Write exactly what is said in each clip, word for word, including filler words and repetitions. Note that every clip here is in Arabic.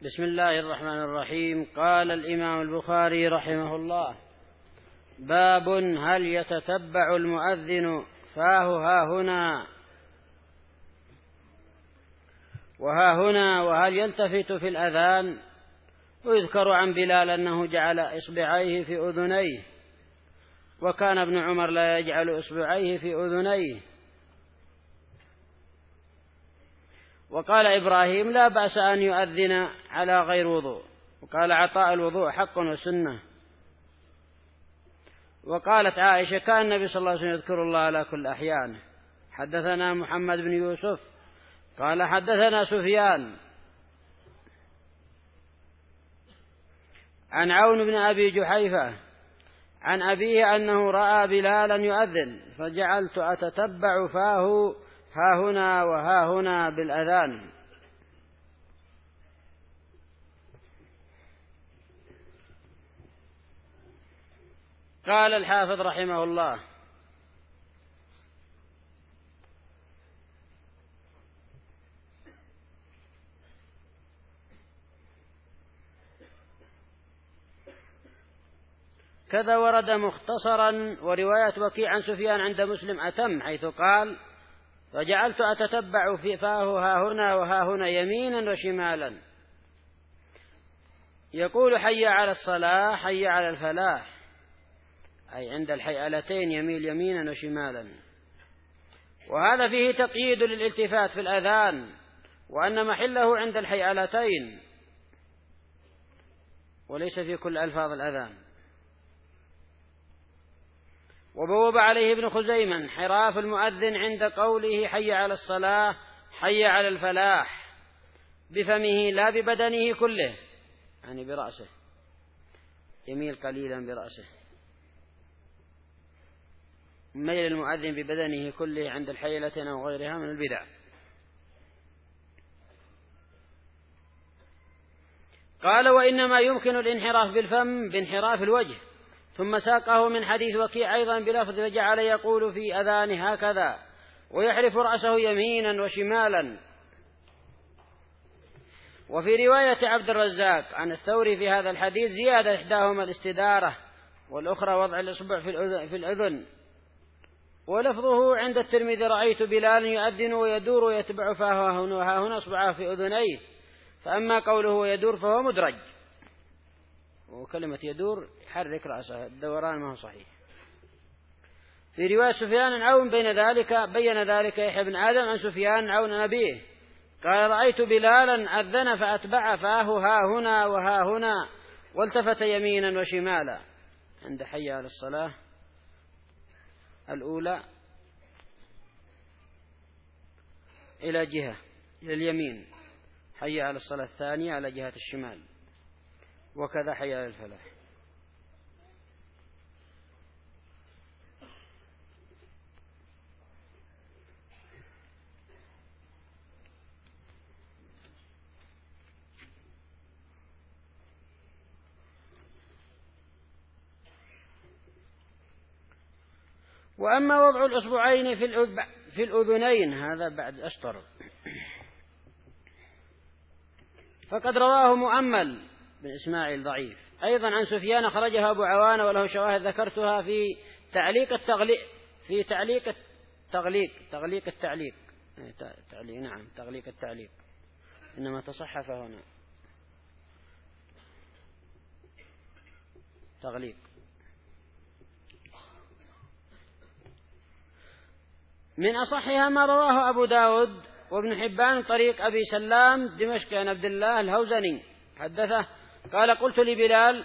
بسم الله الرحمن الرحيم. قال الإمام البخاري رحمه الله: باب هل يتتبع المؤذن فاه ها هنا وها هنا وهل يلتفت في الأذان. ويذكر عن بلال أنه جعل إصبعيه في أذنيه، وكان ابن عمر لا يجعل إصبعيه في أذنيه. وقال إبراهيم: لا بأس أن يؤذن على غير وضوء. وقال عطاء: الوضوء حق وسنة. وقالت عائشة: كان النبي صلى الله عليه وسلم يذكر الله على كل أحيانه. حدثنا محمد بن يوسف قال حدثنا سفيان عن عون بن أبي جحيفة عن أبيه أنه رأى بلالا يؤذن، فجعلت أتتبع فاه ها هنا وها هنا بالأذان. قال الحافظ رحمه الله: كذا ورد مختصرا. ورواية وكيع عن سفيان عند مسلم أتم، حيث قال: فجعلت أتتبع في فاه ها هنا وها هنا يمينا وشمالا. يقول: حي على الصلاة، حي على الفلاح، أي عند الحيئلتين يميل يمينا وشمالا. وهذا فيه تقييد للالتفات في الأذان، وأن محله عند الحيئلتين وليس في كل ألفاظ الأذان. وبوب عليه ابن خزيمة انحراف المؤذن عند قوله حي على الصلاة، حي على الفلاح، بفمه لا ببدنه كله، يعني برأسه، يميل قليلا برأسه. ميل المؤذن ببدنه كله عند الحيلة أو غيرها من البدع. قال: وإنما يمكن الانحراف بالفم بانحراف الوجه. ثم ساقه من حديث وكيع أيضا بلفظ: فجعل يقول في أذانه هكذا ويحرف رأسه يمينا وشمالا. وفي رواية عبد الرزاق عن الثوري في هذا الحديث زيادة، إحداهما الاستدارة والأخرى وضع الإصبع في الأذن. ولفظه عند الترمذي: رأيت بلال يؤذن ويدور ويتبع فاه هنا وها هنا أصبعه في أذنيه. فأما قوله ويدور فهو مدرج، وكلمة يدور يحرك رأسه، الدوران ما هو صحيح. في رواية سفيان عن عون بين ذلك بين ذلك يحيى بن آدم عن سفيان عون أبيه قال: رأيت بلالا أذن فأتبع فاه ها هنا وها هنا والتفت يمينا وشمالا. عند حي على الصلاة الأولى إلى جهة إلى اليمين، حي على الصلاة الثانية على جهة الشمال، وكذا حي على الفلاح. وأما وضع الأصبعين في الأذنين هذا بعد أشطر، فقد رواه مؤمل بن إسماعيل ضعيف أيضا عن سفيان، أخرجها أبو عوانة وله شواهد ذكرتها في تعليق التغليق في تعليق التغليق تغليق التعليق تعليق نعم تغليق التعليق، إنما تصحف هنا تغليق. من أصحها ما رواه أبو داود وابن حبان طريق أبي سلام دمشق عن عبد الله الهوزني حدثه قال: قلت لبلال: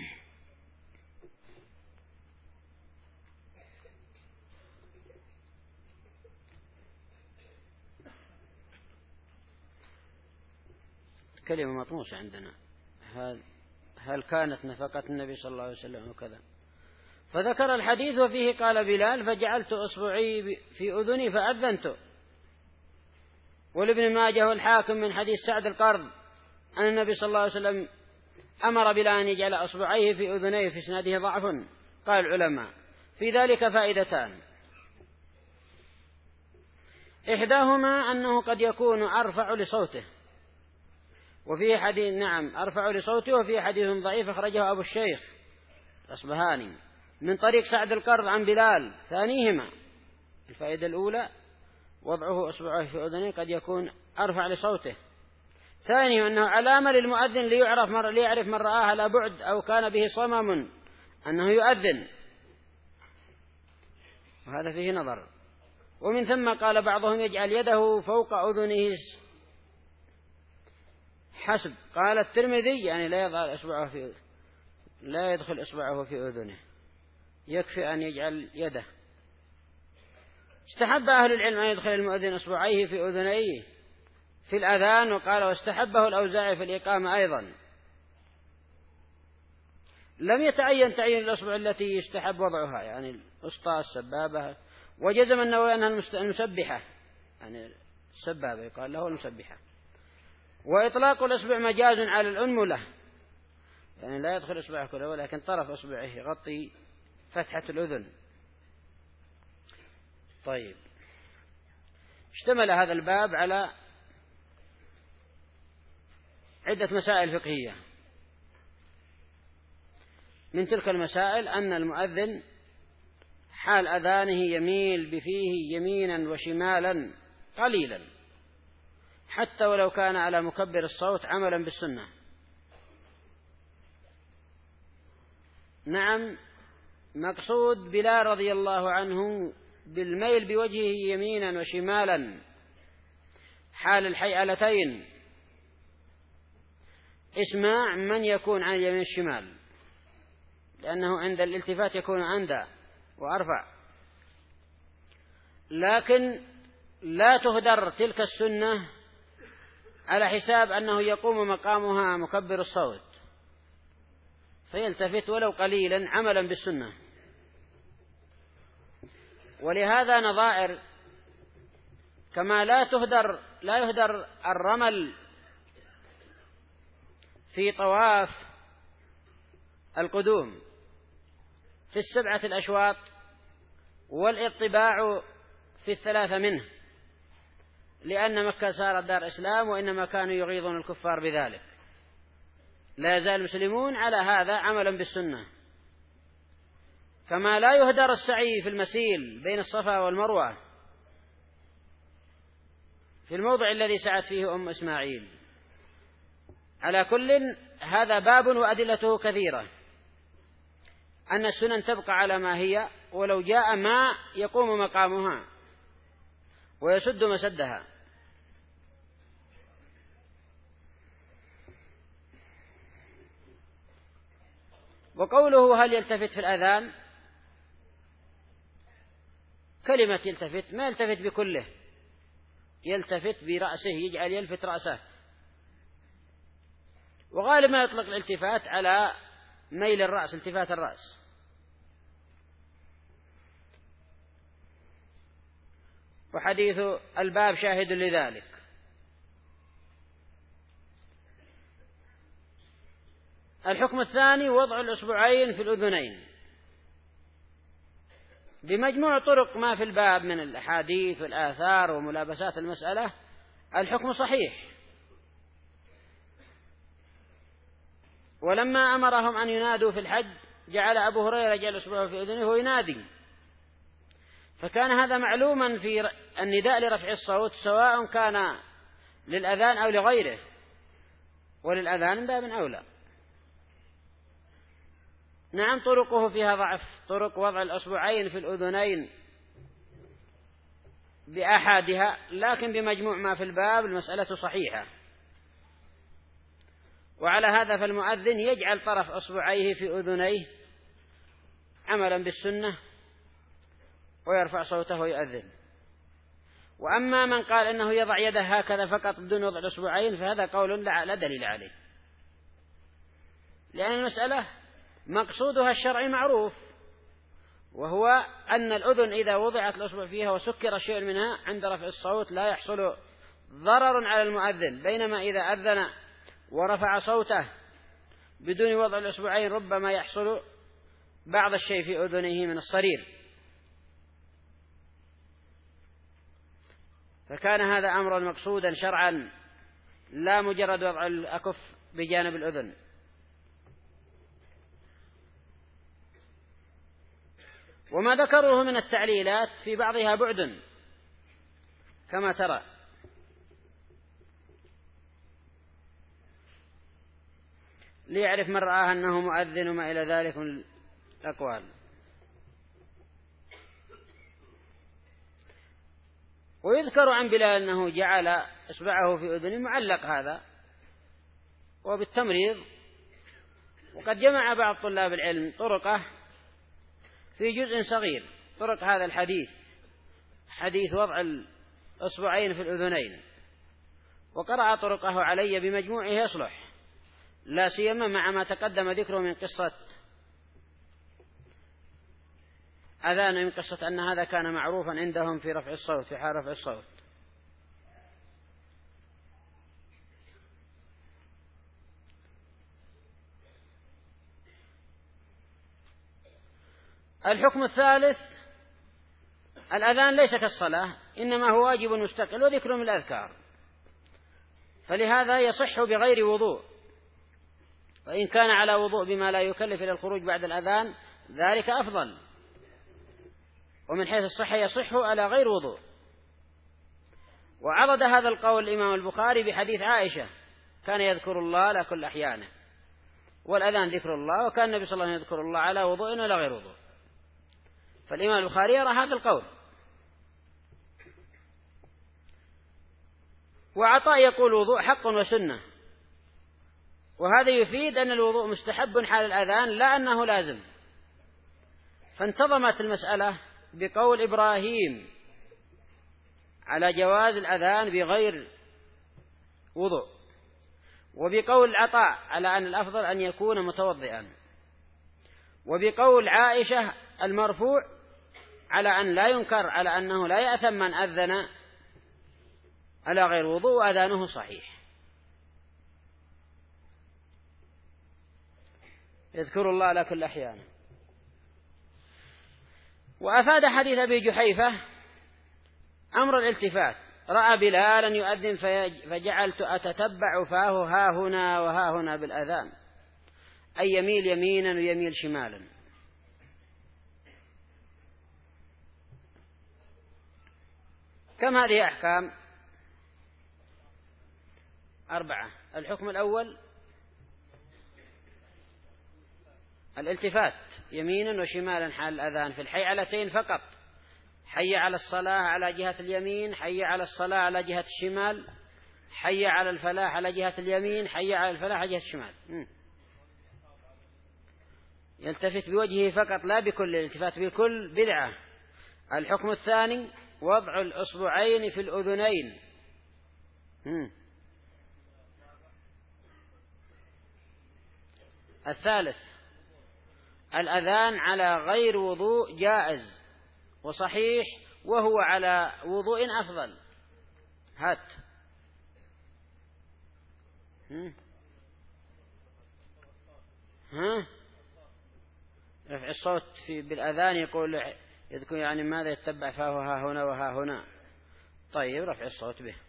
كلمة مطموسة عندنا، هل, هل كانت نفقة النبي صلى الله عليه وسلم وكذا. فذكر الحديث وفيه قال بلال: فجعلت أصبعي في أذني فأذنت. ولابن ماجه والحاكم من حديث سعد القرض أن النبي صلى الله عليه وسلم أمر بلال أن يجعل أصبعيه في أذنيه، في إسناده ضعف. قال العلماء: في ذلك فائدتان: إحداهما أنه قد يكون أرفع لصوته، وفيه حديث نعم أرفع لصوته، وفيه حديث ضعيف أخرجه أبو الشيخ الأصبهاني من طريق سعد القرض عن بلال. ثانيهما الفائدة الأولى وضعه أصبعه في أذنه قد يكون أرفع لصوته. ثانيا أنه علامة للمؤذن ليعرف مر ليعرف من رآه على بعد أو كان به صمم أنه يؤذن، وهذا فيه نظر. ومن ثم قال بعضهم يجعل يده فوق أذنه حسب. قال الترمذي يعني لا يضع إصبعه في لا يدخل إصبعه في أذنه، يكفي أن يجعل يده. استحب أهل العلم أن يدخل المؤذن إصبعيه في أذنيه في الأذان، وقال واستحبه الأوزاعي في الإقامة أيضا. لم يتعين تعيين الأصبع التي يستحب وضعها، يعني الأسطى السبابة، وجزم النووي أنها المسبحة، يعني السبابة يقال له المسبحة. وإطلاق الأصبع مجاز على الأنملة، يعني لا يدخل إصبعه كله ولكن طرف إصبعه يغطي فتحة الأذن. طيب، اشتمل هذا الباب على عدة مسائل فقهية. من تلك المسائل أن المؤذن حال أذانه يميل بفيه يمينا وشمالا قليلا حتى ولو كان على مكبر الصوت عملا بالسنة. نعم، مقصود بلال رضي الله عنه بالميل بوجهه يمينا وشمالا حال الحيئلتين اسماع من يكون عن اليمين الشمال، لأنه عند الالتفات يكون أندى وأرفع، لكن لا تهدر تلك السنة على حساب أنه يقوم مقامها مكبر الصوت فيلتفت ولو قليلا عملا بالسنة. ولهذا نظائر كما لا تهدر لا يهدر الرمل في طواف القدوم في السبعة الأشواط والاطباع في الثلاثة منه، لأن مكة صارت دار إسلام وإنما كانوا يغيظون الكفار بذلك. لا يزال المسلمون على هذا عملا بالسنة. كما لا يهدر السعي في المسيل بين الصفا والمروة في الموضع الذي سعت فيه أم إسماعيل. على كل هذا باب وأدلته كثيرة، أن السنن تبقى على ما هي ولو جاء ما يقوم مقامها ويسد مسدها. وقوله هل يلتفت في الأذان، كلمة يلتفت ما يلتفت بكله، يلتفت برأسه، يجعل يلفت رأسه. وغالبا يطلق الالتفات على ميل الرأس، التفات الرأس. وحديث الباب شاهد لذلك. الحكم الثاني وضع الأصبعين في الأذنين. بمجموع طرق ما في الباب من الأحاديث والآثار وملابسات المسألة الحكم صحيح. ولما أمرهم أن ينادوا في الحج جعل أبو هريرة يجعل أصبعه في أذنه وينادي، فكان هذا معلوما في النداء لرفع الصوت سواء كان للأذان أو لغيره، وللأذان باب أولى. نعم، طرقه فيها ضعف، طرق وضع الأصبعين في الأذنين بأحادها، لكن بمجموع ما في الباب المسألة صحيحة. وعلى هذا فالمؤذن يجعل طرف أصبعيه في أذنيه عملا بالسنة ويرفع صوته ويؤذن. وأما من قال إنه يضع يده هكذا فقط بدون وضع الأصبعين فهذا قول لا دليل عليه، لأن المسألة مقصودها الشرعي معروف، وهو أن الأذن إذا وضعت الأصبع فيها وسكر شيء منها عند رفع الصوت لا يحصل ضرر على المؤذن، بينما إذا أذن ورفع صوته بدون وضع الأصبعين ربما يحصل بعض الشيء في أذنه من الصرير. فكان هذا أمرا مقصودا شرعا لا مجرد وضع الأكف بجانب الأذن. وما ذكروه من التعليلات في بعضها بعد كما ترى، ليعرف من رآه أنه مؤذن وما إلى ذلك من الأقوال. ويذكر عن بلال أنه جعل إصبعه في أذنه معلق، هذا وبالتمريض. وقد جمع بعض طلاب العلم طرقه في جزء صغير، طرق هذا الحديث، حديث وضع الأصبعين في الأذنين، وقرأ طرقه علي بمجموعه يصلح، لا سيما مع ما تقدم ذكره من قصة أذان، من قصة أن هذا كان معروفا عندهم في رفع الصوت، في حال رفع الصوت. الحكم الثالث: الأذان ليس كالصلاة، إنما هو واجب مستقل وذكر من الأذكار، فلهذا يصح بغير وضوء، وإن كان على وضوء بما لا يكلف إلى الخروج بعد الأذان ذلك أفضل، ومن حيث الصحة يصح على غير وضوء. وعرض هذا القول الإمام البخاري بحديث عائشة: كان يذكر الله على كل أحيانه، والأذان ذكر الله، وكان النبي صلى الله عليه وسلم يذكر الله على وضوء ولا غير وضوء. فالإمام البخاري يرى هذا القول. وعطاء يقول وضوء حق وسنة، وهذا يفيد أن الوضوء مستحب حال الأذان لا أنه لازم. فانتظمت المسألة بقول إبراهيم على جواز الأذان بغير وضوء، وبقول عطاء على أن الأفضل أن يكون متوضئا، وبقول عائشة المرفوع على أن لا ينكر على أنه لا يأثم من أذن على غير وضوء وأذانه صحيح. يذكر الله على كل أحيان. وأفاد حديث أبي جحيفة أمر الالتفات: رأى بلالا يؤذن فجعلت أتتبع فاه ها هنا وها هنا بالأذان، أي يميل يمينا ويميل شمالا. كم هذه أحكام؟ أربعة. الحكم الأول الالتفات يمينا وشمالا حال الأذان في الحيعلتين فقط: حي على الصلاة على جهة اليمين، حي على الصلاة على جهة الشمال، حي على الفلاح على جهة اليمين، حي على الفلاح على جهة الشمال. يلتفت بوجهه فقط لا بكل، الالتفات بكل بدعة. الحكم الثاني وضع الأصبعين في الأذنين. الثالث الأذان على غير وضوء جائز وصحيح، وهو على وضوء أفضل. هات ها رفع الصوت في بالأذان يقول يذكر يعني ماذا يتبع فاه ها هنا وها هنا. طيب رفع الصوت به.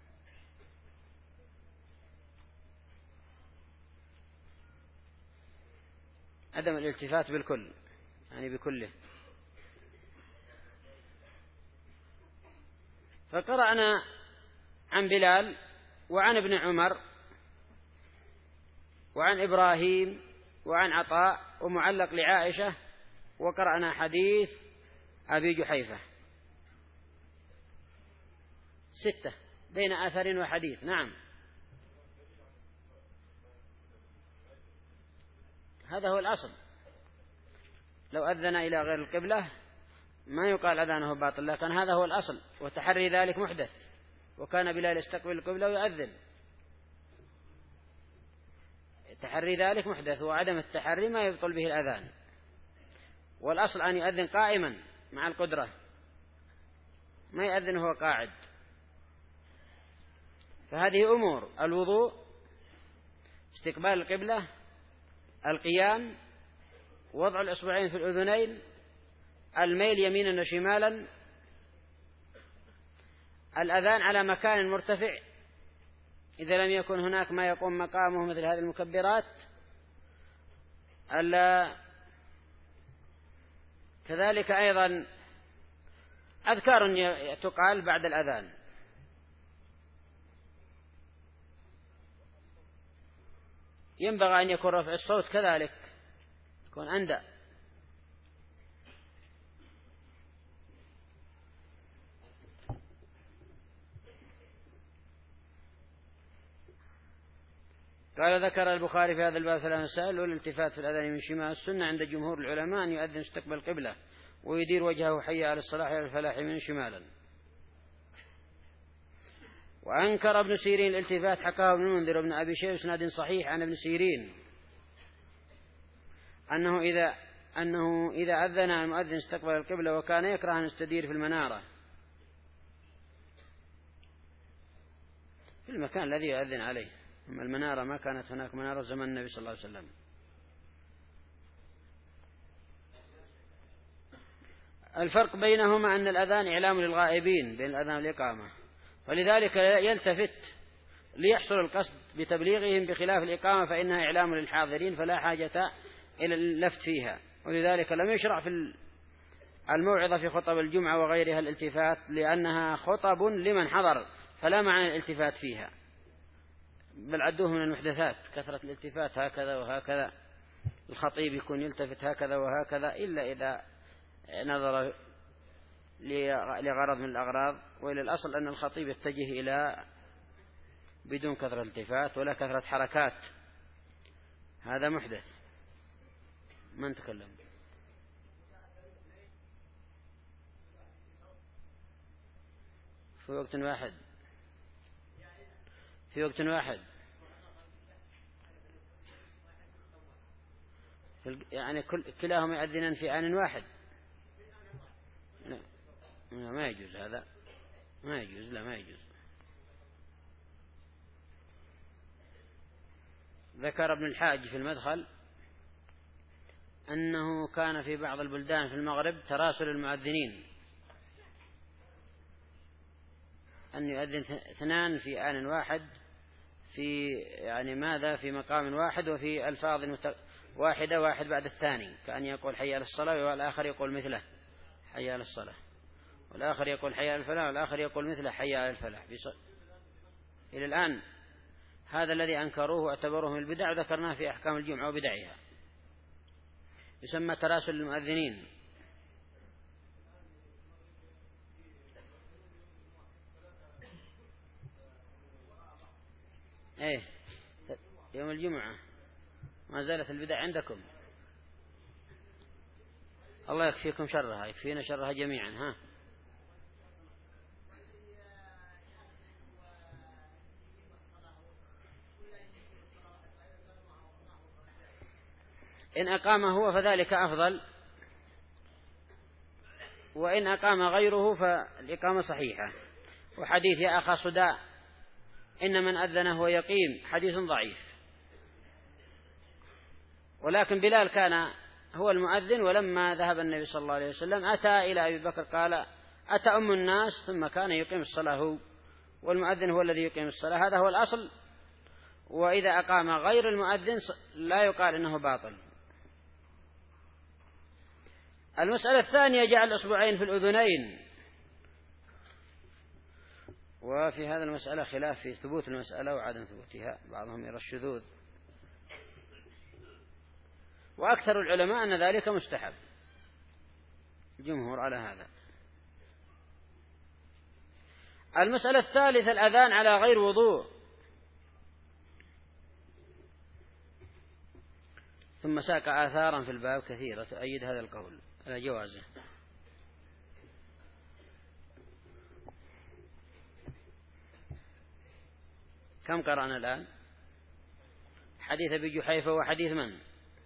عدم الالتفات بالكل يعني بكله. فقرأنا عن بلال وعن ابن عمر وعن إبراهيم وعن عطاء ومعلق لعائشة، وقرأنا حديث أبي جحيفة. ستة بين أثر وحديث. نعم هذا هو الأصل. لو أذن إلى غير القبلة ما يقال أذانه باطل، لكن هذا هو الأصل، وتحري ذلك محدث. وكان بلال يستقبل القبلة ويؤذن، تحري ذلك محدث، وعدم التحري ما يبطل به الأذان. والأصل أن يؤذن قائما مع القدرة، ما يؤذن هو قاعد. فهذه أمور: الوضوء، استقبال القبلة، القيام، وضع الأصبعين في الأذنين، الميل يمينا وشمالا، الأذان على مكان مرتفع إذا لم يكن هناك ما يقوم مقامه مثل هذه المكبرات. ألا كذلك أيضا أذكار تقال بعد الأذان، ينبغي أن يكون رفع الصوت كذلك يكون أندى. قال ذكر البخاري في هذا الباب ثلاث مسائل: والالتفات في الأذان من شمال السنة عند جمهور العلماء أن يؤذن استقبل القبلة ويدير وجهه حي على الصلاح على الفلاح من شمالا. وأنكر ابن سيرين الالتفات، حكاه ابن المنذر وابن أبي شيبة بإسناد صحيح عن ابن سيرين أنه إذا أنه إذا أذن المؤذن استقبل القبلة وكان يكره أن يستدير في المنارة في المكان الذي يؤذن عليه. أما المنارة ما كانت هناك منارة زمن النبي صلى الله عليه وسلم. الفرق بينهما أن الأذان إعلام للغائبين بين الأذان والإقامة، ولذلك يلتفت ليحصل القصد بتبليغهم، بخلاف الإقامة فإنها إعلام للحاضرين فلا حاجة إلى اللفت فيها. ولذلك لم يشرع في الموعظة في خطب الجمعة وغيرها الالتفات، لأنها خطب لمن حضر فلا معنى الالتفات فيها، بل عدوه من المحدثات كثرة الالتفات هكذا وهكذا. الخطيب يكون يلتفت هكذا وهكذا إلا إذا نظر لغرض من الأغراض، وإلى الأصل أن الخطيب يتجه إلى بدون كثرة التفات ولا كثرة حركات. هذا محدث. من تكلم؟ في وقت واحد في وقت واحد يعني كل كلاهما يؤذنان في آن واحد. لا. لا ما يجوز، هذا ما يجوز، لا ما يجوز. ذكر ابن الحاج في المدخل أنه كان في بعض البلدان في المغرب تراسل المؤذنين أن يؤذن اثنان في آن واحد، في يعني ماذا في مقام واحد وفي ألفاظ واحدة، واحد بعد الثاني، كأن يقول حي على الصلاة والآخر يقول مثله حي على الصلاة، والآخر يقول حي على الفلاح والآخر يقول مثله حي على الفلاح. إلى الآن هذا الذي أنكروه واعتبروه من البدع، وذكرناه في أحكام الجمعة وبدعها، يسمى تراسل المؤذنين. ايه يوم الجمعة ما زالت البدع عندكم، الله يكفيكم شرها، يكفينا شرها جميعا. ها إن أقام هو فذلك أفضل، وإن أقام غيره فالإقامة صحيحة. وحديث يا أخا صداء إن من أذن هو يقيم حديث ضعيف، ولكن بلال كان هو المؤذن، ولما ذهب النبي صلى الله عليه وسلم أتى إلى أبي بكر قال أتأم الناس، ثم كان يقيم الصلاة هو، والمؤذن هو الذي يقيم الصلاة، هذا هو الأصل. وإذا أقام غير المؤذن لا يقال إنه باطل. المسألة الثانية جعل الأصبعين في الأذنين، وفي هذا المسألة خلاف في ثبوت المسألة وعدم ثبوتها، بعضهم يرى الشذوذ، وأكثر العلماء أن ذلك مستحب، الجمهور على هذا. المسألة الثالثة الأذان على غير وضوء. ثم ساق آثارا في الباب كثيرة تؤيد هذا القول على جوازه. كم قرأنا الآن؟ حديث أبي جحيفة وحديث من؟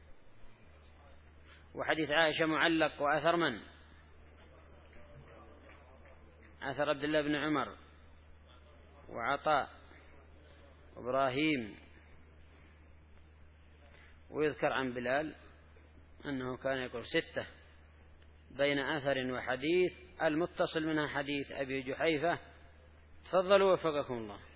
وحديث عائشة معلق، وأثر من؟ أثر عبد الله بن عمر وعطاء وإبراهيم. ويذكر عن بلال أنه كان يقول ستة بين أثر وحديث، المتصل منها حديث أبي جحيفة. تفضلوا وفقكم الله.